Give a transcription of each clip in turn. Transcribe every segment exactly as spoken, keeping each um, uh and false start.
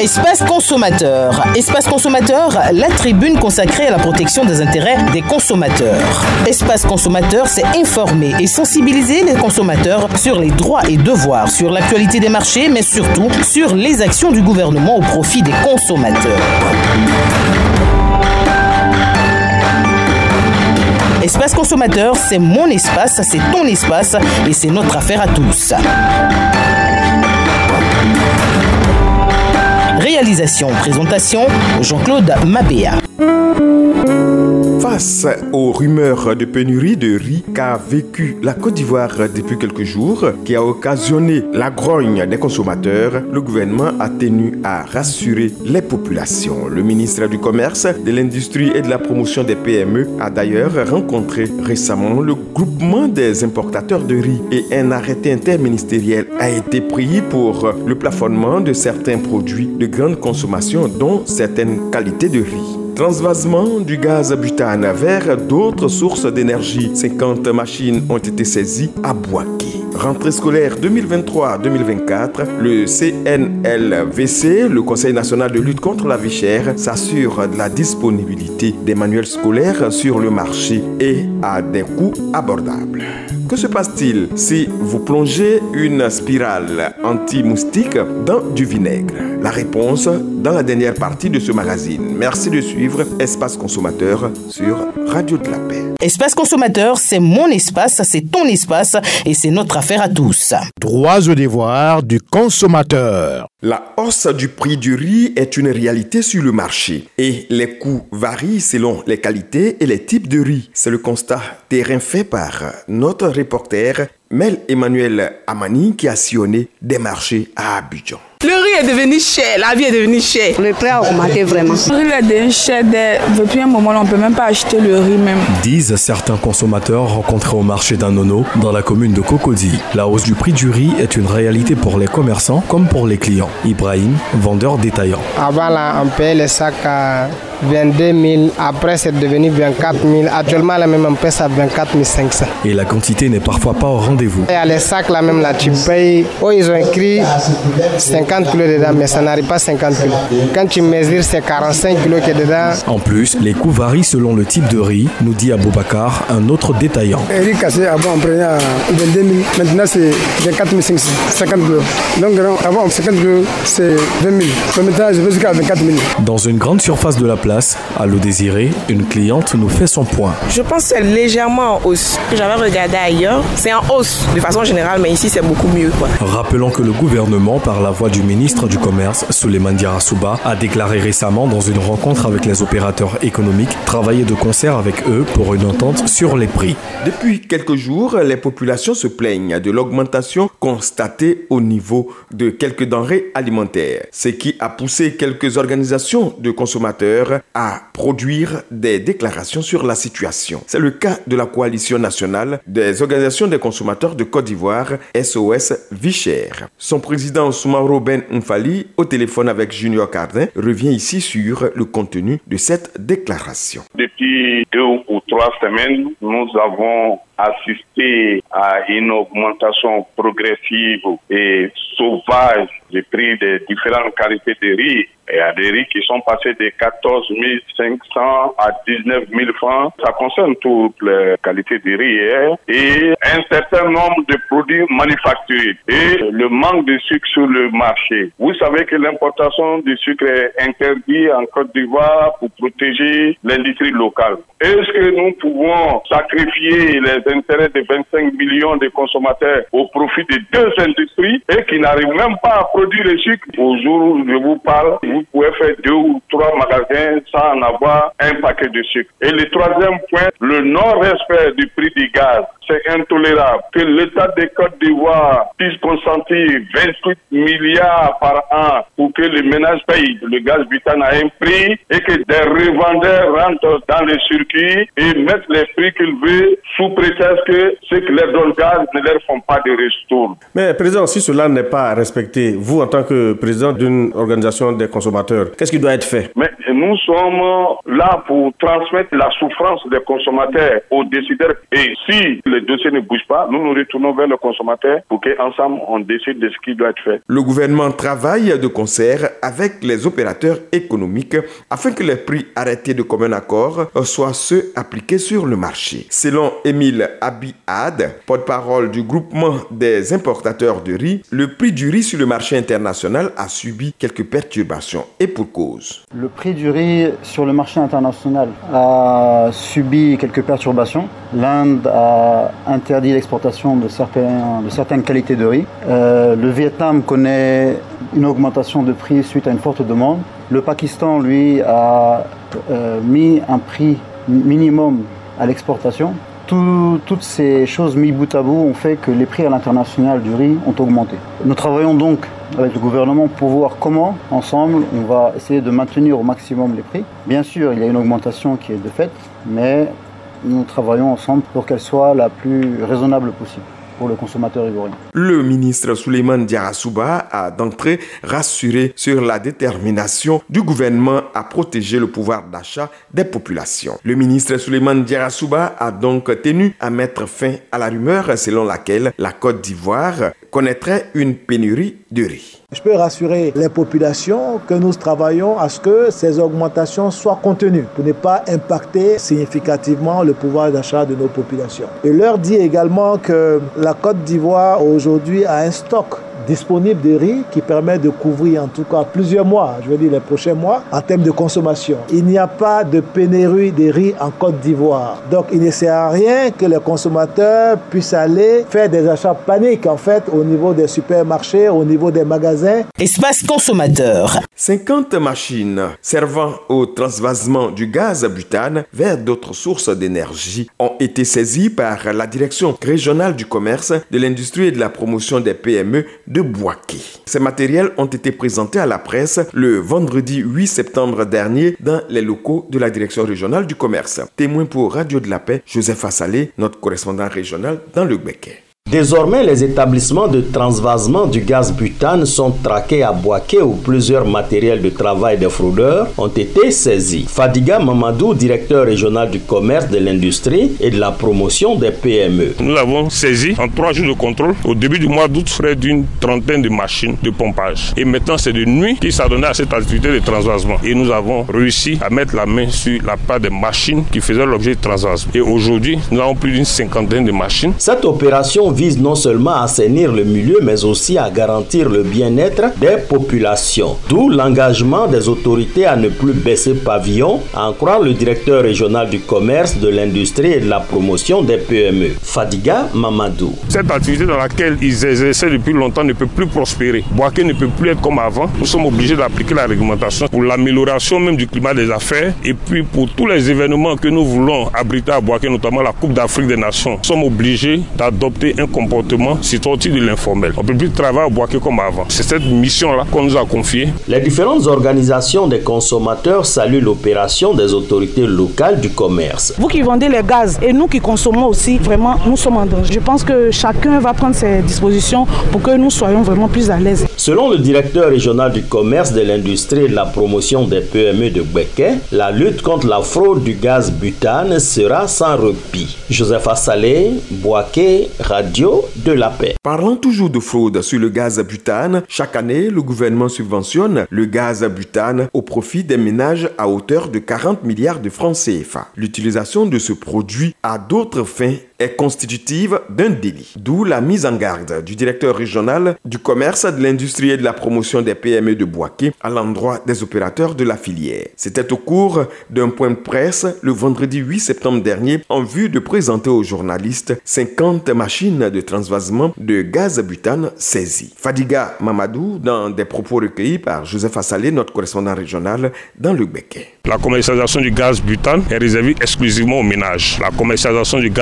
Espace consommateur. Espace consommateur, la tribune consacrée à la protection des intérêts des consommateurs. Espace consommateur, c'est informer et sensibiliser les consommateurs sur les droits et devoirs, sur l'actualité des marchés, mais surtout sur les actions du gouvernement au profit des consommateurs. Espace consommateur, c'est mon espace, c'est ton espace et c'est notre affaire à tous. Réalisation, présentation, Jean-Claude Mabéa. Face aux rumeurs de pénurie de riz qu'a vécu la Côte d'Ivoire depuis quelques jours, qui a occasionné la grogne des consommateurs, le gouvernement a tenu à rassurer les populations. Le ministre du Commerce, de l'Industrie et de la Promotion des P M E a d'ailleurs rencontré récemment le groupement des importateurs de riz et un arrêté interministériel a été pris pour le plafonnement de certains produits de grande consommation, dont certaines qualités de riz. Transvasement du gaz butane vers d'autres sources d'énergie. cinquante machines ont été saisies à Bouaké. Rentrée scolaire deux mille vingt-trois deux mille vingt-quatre, le C N L V C, le Conseil national de lutte contre la vie chère, s'assure de la disponibilité des manuels scolaires sur le marché et à des coûts abordables. Que se passe-t-il si vous plongez une spirale anti-moustique dans du vinaigre? La réponse dans la dernière partie de ce magazine. Merci de suivre Espace Consommateur sur Radio de la Paix. Espace consommateur, c'est mon espace, c'est ton espace et c'est notre affaire à tous. Droits et devoirs du consommateur. La hausse du prix du riz est une réalité sur le marché et les coûts varient selon les qualités et les types de riz. C'est le constat terrain fait par notre reporter Mel Emmanuel Amani qui a sillonné des marchés à Abidjan. Le riz est devenu cher, la vie est devenue chère. Le prix a augmenté vraiment. Le riz est devenu cher depuis un moment, on ne peut même pas acheter le riz même. Disent certains consommateurs rencontrés au marché d'Anono dans la commune de Cocody. La hausse du prix du riz est une réalité pour les commerçants comme pour les clients. Ibrahim, vendeur détaillant. Avant là, on payait les sacs à vingt-deux mille, après c'est devenu vingt-quatre mille. Actuellement là même on paye ça à vingt-quatre mille cinq cents. Et la quantité n'est parfois pas au rendez-vous. Il y a les sacs là même là, tu payes, oh ils ont écrit cinquante kilos dedans, mais ça n'arrive pas à cinquante kilos. Quand tu mesures, c'est quarante-cinq kilos qui est dedans. En plus, les coûts varient selon le type de riz, nous dit Aboubacar, un autre détaillant. Le riz cassé avant on prenait à vingt-deux mille, maintenant c'est vingt-quatre mille cinq cents, cinquante kilos. Donc avant cinquante kilos c'est vingt mille, maintenant je vais jusqu'à vingt-quatre mille. Dans une grande surface de la place, à l'eau désirée, une cliente nous fait son point. Je pense que c'est légèrement en hausse. J'avais regardé ailleurs, c'est en hausse de façon générale, mais ici c'est beaucoup mieux, quoi. Rappelons que le gouvernement, par la voix du ministre du Commerce, Souleymane Diarra-Souba, a déclaré récemment dans une rencontre avec les opérateurs économiques travailler de concert avec eux pour une entente sur les prix. Depuis quelques jours, les populations se plaignent de l'augmentation constatée au niveau de quelques denrées alimentaires, ce qui a poussé quelques organisations de consommateurs à produire des déclarations sur la situation. C'est le cas de la coalition nationale des organisations des consommateurs de Côte d'Ivoire, S O S Vie chère. Son président Soumaro Ben Mfali, au téléphone avec Junior Cardin, revient ici sur le contenu de cette déclaration. Depuis deux ou trois semaines, nous avons assisté à une augmentation progressive et sauvage des prix des différentes qualités de riz. Il y a des riz qui sont passés de quatorze mille cinq cents à dix-neuf mille francs. Ça concerne toutes les qualités de riz hein, et un certain nombre de produits manufacturés et le manque de sucre sur le marché. Vous savez que l'importation du sucre est interdite en Côte d'Ivoire pour protéger l'industrie locale. Est-ce que nous pouvons sacrifier les intérêts de vingt-cinq millions de consommateurs au profit de deux industries et qui n'arrivent même pas à produire le sucre? Au jour où je vous parle, vous pouvez faire deux ou trois magasins sans en avoir un paquet de sucre. Et le troisième point, le non-respect du prix du gaz. C'est intolérable que l'État de Côte d'Ivoire puisse consentir vingt-huit milliards par an pour que les ménages payent le gaz butane à un prix et que des revendeurs rentrent dans le circuit et mettent les prix qu'ils veulent sous prétexte que ceux qui leur donnent gaz ne leur font pas de retour. Mais président, si cela n'est pas respecté, vous en tant que président d'une organisation des consommateurs, qu'est-ce qui doit être fait? Mais nous sommes là pour transmettre la souffrance des consommateurs aux décideurs. Et si le dossier ne bouge pas, nous nous retournons vers le consommateur pour qu'ensemble on décide de ce qui doit être fait. Le gouvernement travaille de concert avec les opérateurs économiques afin que les prix arrêtés de commun accord soient ceux appliqués sur le marché. Selon Émile Abihad, porte-parole du groupement des importateurs de riz, le prix du riz sur le marché international a subi quelques perturbations et pour cause. Le prix du riz sur le marché international a subi quelques perturbations. L'Inde a interdit l'exportation de, certains, de certaines qualités de riz. Euh, le Vietnam connaît une augmentation de prix suite à une forte demande. Le Pakistan, lui, a euh, mis un prix minimum à l'exportation. Tout, toutes ces choses mis bout à bout ont fait que les prix à l'international du riz ont augmenté. Nous travaillons donc avec le gouvernement pour voir comment, ensemble, on va essayer de maintenir au maximum les prix. Bien sûr, il y a une augmentation qui est de fait, mais nous travaillons ensemble pour qu'elle soit la plus raisonnable possible pour le consommateur ivoirien. Le ministre Souleymane Diarra-Souba a d'entrée rassuré sur la détermination du gouvernement à protéger le pouvoir d'achat des populations. Le ministre Souleymane Diarra-Souba a donc tenu à mettre fin à la rumeur selon laquelle la Côte d'Ivoire connaîtrait une pénurie de riz. Je peux rassurer les populations que nous travaillons à ce que ces augmentations soient contenues pour ne pas impacter significativement le pouvoir d'achat de nos populations. Et leur dit également que la Côte d'Ivoire aujourd'hui a un stock disponible de riz qui permet de couvrir en tout cas plusieurs mois, je veux dire les prochains mois, en termes de consommation. Il n'y a pas de pénurie de riz en Côte d'Ivoire. Donc il ne sert à rien que les consommateurs puissent aller faire des achats paniques en fait au niveau des supermarchés, au niveau des magasins. Espace consommateur. cinquante machines servant au transvasement du gaz butane vers d'autres sources d'énergie ont été saisies par la direction régionale du commerce, de l'industrie et de la promotion des P M E de Bouaké. Ces matériels ont été présentés à la presse le vendredi huit septembre dernier dans les locaux de la direction régionale du commerce. Témoin pour Radio de la Paix, Joseph Assalé, notre correspondant régional dans le Béquet. Désormais, les établissements de transvasement du gaz butane sont traqués à Bouaké où plusieurs matériels de travail des fraudeurs ont été saisis. Fadiga Mamadou, directeur régional du commerce, de l'industrie et de la promotion des P M E. Nous avons saisi en trois jours de contrôle au début du mois d'août près d'une trentaine de machines de pompage. Et maintenant, c'est de nuit qui s'adonnait à cette activité de transvasement. Et nous avons réussi à mettre la main sur la part des machines qui faisaient l'objet de transvasement. Et aujourd'hui, nous avons plus d'une cinquantaine de machines. Cette opération vise non seulement à assainir le milieu, mais aussi à garantir le bien-être des populations. D'où l'engagement des autorités à ne plus baisser pavillon, à en croire le directeur régional du commerce, de l'industrie et de la promotion des P M E, Fadiga Mamadou. Cette activité dans laquelle ils exerçaient depuis longtemps ne peut plus prospérer. Bouaké ne peut plus être comme avant. Nous sommes obligés d'appliquer la réglementation pour l'amélioration même du climat des affaires et puis pour tous les événements que nous voulons abriter à Bouaké, notamment la Coupe d'Afrique des Nations. Nous sommes obligés d'adopter un comportement sorti de l'informel. On ne peut plus travailler à Bouaké comme avant. C'est cette mission-là qu'on nous a confiée. Les différentes organisations des consommateurs saluent l'opération des autorités locales du commerce. Vous qui vendez les gaz et nous qui consommons aussi, vraiment, nous sommes en danger. Je pense que chacun va prendre ses dispositions pour que nous soyons vraiment plus à l'aise. Selon le directeur régional du commerce, de l'industrie et de la promotion des P M E de Béquet, la lutte contre la fraude du gaz butane sera sans répit. Joseph Assalé, Bouaké, Radio de la Paix. Parlant toujours de fraude sur le gaz butane, chaque année, le gouvernement subventionne le gaz butane au profit des ménages à hauteur de quarante milliards de francs C F A. L'utilisation de ce produit à d'autres fins est constitutive d'un délit. D'où la mise en garde du directeur régional du commerce, de l'industrie et de la promotion des P M E de Bouaké à l'endroit des opérateurs de la filière. C'était au cours d'un point de presse le vendredi huit septembre dernier en vue de présenter aux journalistes cinquante machines de transvasement de gaz butane saisies. Fadiga Mamadou dans des propos recueillis par Joseph Assalé, notre correspondant régional dans le Béquet. La commercialisation du gaz butane est réservée exclusivement aux ménages. La commercialisation du gaz butane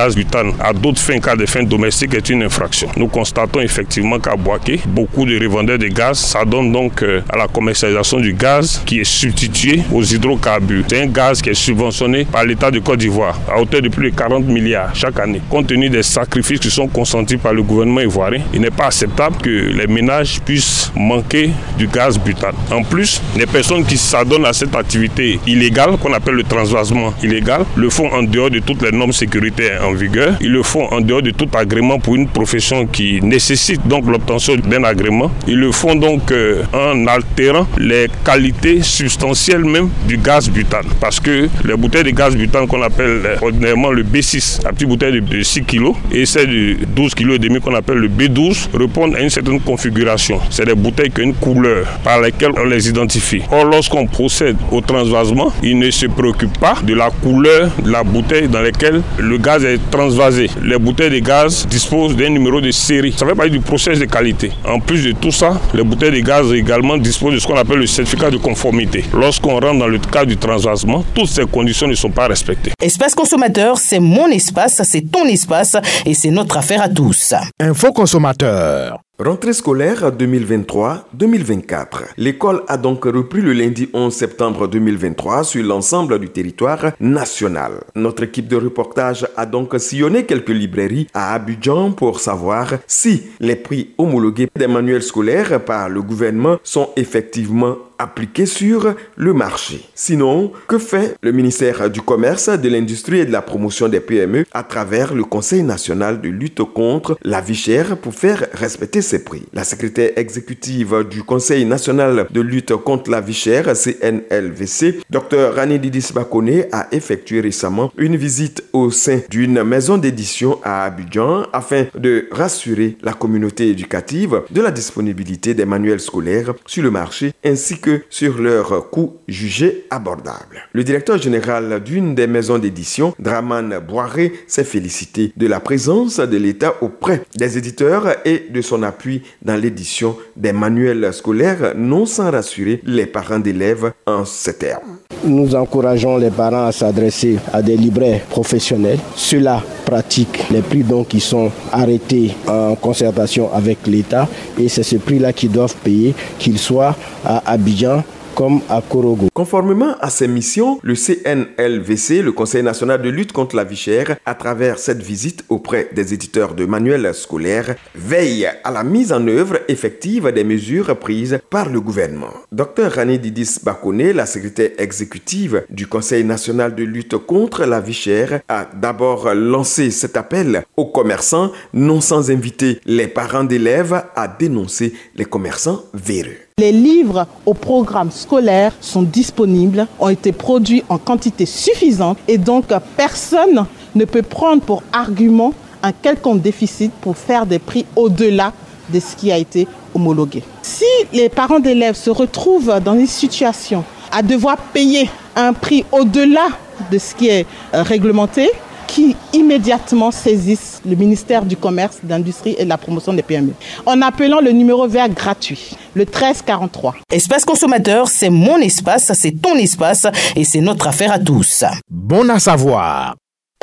butane à d'autres fins qu'à des fins domestiques est une infraction. Nous constatons effectivement qu'à Bouaké, beaucoup de revendeurs de gaz s'adonnent donc à la commercialisation du gaz qui est substitué aux hydrocarbures. C'est un gaz qui est subventionné par l'État de Côte d'Ivoire à hauteur de plus de quarante milliards chaque année. Compte tenu des sacrifices qui sont consentis par le gouvernement ivoirien, il n'est pas acceptable que les ménages puissent manquer du gaz butane. En plus, les personnes qui s'adonnent à cette activité illégale, qu'on appelle le transvasement illégal, le font en dehors de toutes les normes sécuritaires en vigueur. Ils le font en dehors de tout agrément pour une profession qui nécessite donc l'obtention d'un agrément. Ils le font donc euh, en altérant les qualités substantielles même du gaz butane. Parce que les bouteilles de gaz butane qu'on appelle euh, ordinairement le B six, la petite bouteille de, de six kilos, et celle de douze kilos et demi qu'on appelle le B douze, répondent à une certaine configuration. C'est des bouteilles qui ont une couleur par laquelle on les identifie. Or, lorsqu'on procède au transvasement, il ne se préoccupe pas de la couleur de la bouteille dans laquelle le gaz est transvasé. Les bouteilles de gaz disposent d'un numéro de série. Ça fait partie du processus de qualité. En plus de tout ça, les bouteilles de gaz également disposent de ce qu'on appelle le certificat de conformité. Lorsqu'on rentre dans le cadre du transvasement, toutes ces conditions ne sont pas respectées. Espace consommateur, c'est mon espace, c'est ton espace et c'est notre affaire à tous. Info consommateur. Rentrée scolaire deux mille vingt-trois deux mille vingt-quatre. L'école a donc repris le lundi onze septembre deux mille vingt-trois sur l'ensemble du territoire national. Notre équipe de reportage a donc sillonné quelques librairies à Abidjan pour savoir si les prix homologués des manuels scolaires par le gouvernement sont effectivement appliqués sur le marché. Sinon, que fait le ministère du Commerce, de l'Industrie et de la Promotion des P M E à travers le Conseil national de lutte contre la vie chère pour faire respecter ces prix? La secrétaire exécutive du Conseil national de lutte contre la vie chère, C N L V C, Dr Rani Didis Bakone, a effectué récemment une visite au sein d'une maison d'édition à Abidjan afin de rassurer la communauté éducative de la disponibilité des manuels scolaires sur le marché ainsi que sur leur coût jugé abordable. Le directeur général d'une des maisons d'édition, Draman Boiré, s'est félicité de la présence de l'État auprès des éditeurs et de son appui dans l'édition des manuels scolaires, non sans rassurer les parents d'élèves en ces termes. Nous encourageons les parents à s'adresser à des libraires professionnels. Ceux-là pratiquent les prix donc qui sont arrêtés en concertation avec l'État et c'est ce prix-là qu'ils doivent payer, qu'ils soient à Abidjan comme à Korogo. Conformément à ses missions, le C N L V C, le Conseil national de lutte contre la vie chère, à travers cette visite auprès des éditeurs de manuels scolaires, veille à la mise en œuvre effective des mesures prises par le gouvernement. Dr Rani Didis Bakone, la secrétaire exécutive du Conseil national de lutte contre la vie chère, a d'abord lancé cet appel aux commerçants, non sans inviter les parents d'élèves à dénoncer les commerçants véreux. Les livres au programme scolaire sont disponibles, ont été produits en quantité suffisante et donc personne ne peut prendre pour argument un quelconque déficit pour faire des prix au-delà de ce qui a été homologué. Si les parents d'élèves se retrouvent dans une situation à devoir payer un prix au-delà de ce qui est réglementé, qui immédiatement saisissent le ministère du Commerce, de l'Industrie et de la Promotion des P M E en appelant le numéro vert gratuit, le treize quarante-trois. Espace consommateur, c'est mon espace, c'est ton espace et c'est notre affaire à tous. Bon à savoir.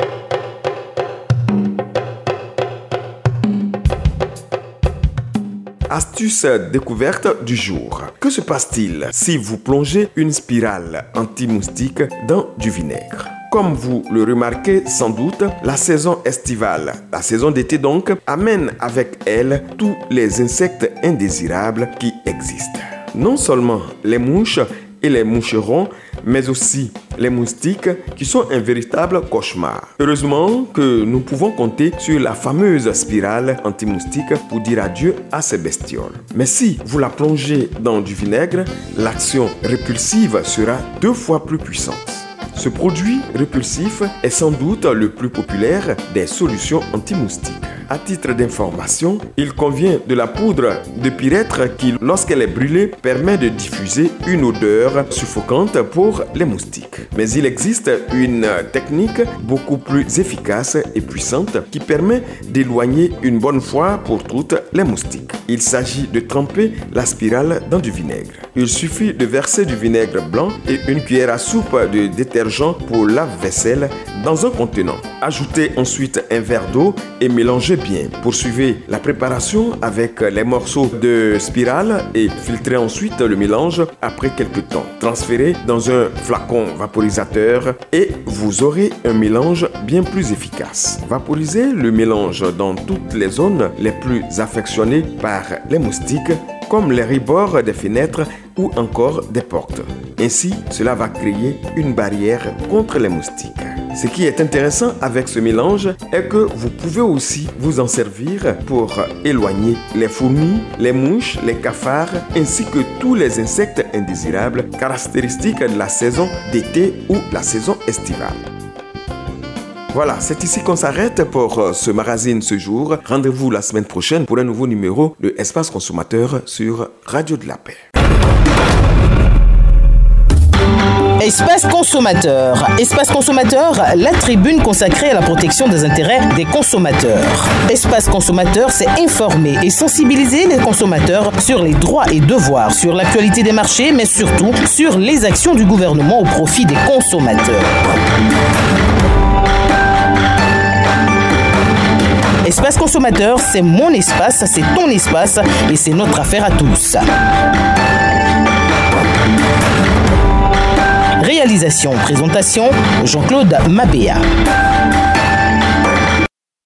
Astuce découverte du jour. Que se passe-t-il si vous plongez une spirale anti-moustique dans du vinaigre? Comme vous le remarquez sans doute, la saison estivale, la saison d'été donc, amène avec elle tous les insectes indésirables qui existent. Non seulement les mouches et les moucherons, mais aussi les moustiques qui sont un véritable cauchemar. Heureusement que nous pouvons compter sur la fameuse spirale anti-moustique pour dire adieu à ces bestioles. Mais si vous la plongez dans du vinaigre, l'action répulsive sera deux fois plus puissante. Ce produit répulsif est sans doute le plus populaire des solutions anti-moustiques. À titre d'information, il convient de la poudre de pyrètre qui, lorsqu'elle est brûlée, permet de diffuser une odeur suffocante pour les moustiques. Mais il existe une technique beaucoup plus efficace et puissante qui permet d'éloigner une bonne fois pour toutes les moustiques. Il s'agit de tremper la spirale dans du vinaigre. Il suffit de verser du vinaigre blanc et une cuillère à soupe de détergent pour lave-vaisselle dans un contenant. Ajoutez ensuite un verre d'eau et mélangez bien. Poursuivez la préparation avec les morceaux de spirale et filtrez ensuite le mélange après quelques temps. Transférez dans un flacon vaporisateur et vous aurez un mélange bien plus efficace. Vaporisez le mélange dans toutes les zones les plus affectionnées par les moustiques, comme les rebords des fenêtres ou encore des portes. Ainsi, cela va créer une barrière contre les moustiques. Ce qui est intéressant avec ce mélange est que vous pouvez aussi vous en servir pour éloigner les fourmis, les mouches, les cafards ainsi que tous les insectes indésirables caractéristiques de la saison d'été ou la saison estivale. Voilà, c'est ici qu'on s'arrête pour ce magazine ce jour. Rendez-vous la semaine prochaine pour un nouveau numéro de Espace Consommateur sur Radio de la Paix. Espace Consommateur. Espace Consommateur, la tribune consacrée à la protection des intérêts des consommateurs. Espace Consommateur, c'est informer et sensibiliser les consommateurs sur les droits et devoirs, sur l'actualité des marchés, mais surtout sur les actions du gouvernement au profit des consommateurs. Espace Consommateur, c'est mon espace, c'est ton espace et c'est notre affaire à tous. Réalisation, présentation, Jean-Claude Mabéa.